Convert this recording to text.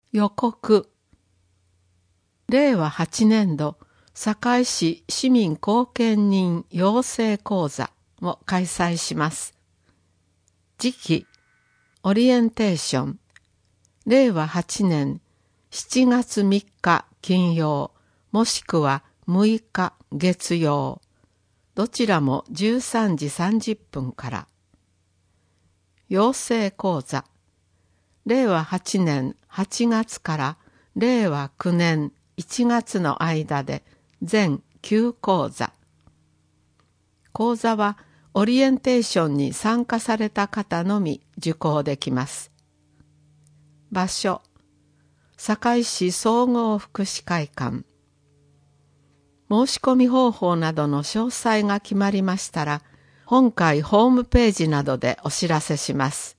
予告。令和8年度堺市市民後見人養成講座を開催します。時期、オリエンテーション。令和8年7月3日金曜、もしくは6日月曜。どちらも13時30分から。養成講座。令和8年8月から令和9年1月の間で全9講座。講座はオリエンテーションに参加された方のみ受講できます。場所、堺市総合福祉会館。申し込み方法などの詳細が決まりましたら、本会ホームページなどでお知らせします。